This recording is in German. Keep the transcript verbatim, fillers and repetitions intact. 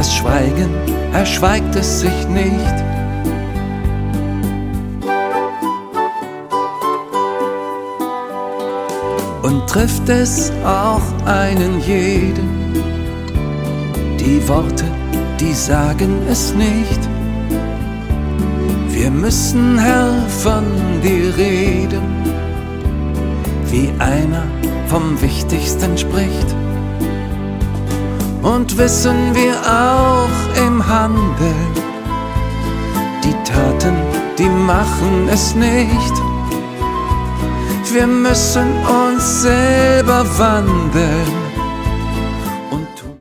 das Schweigen, erschweigt es sich nicht. Und trifft es auch einen jeden, die Worte, die sagen es nicht. Wir müssen, Herr, von dir reden, wie einer vom Wichtigsten spricht. Und wissen wir auch im Handeln, die Taten, die machen es nicht. Wir müssen uns selber wandeln,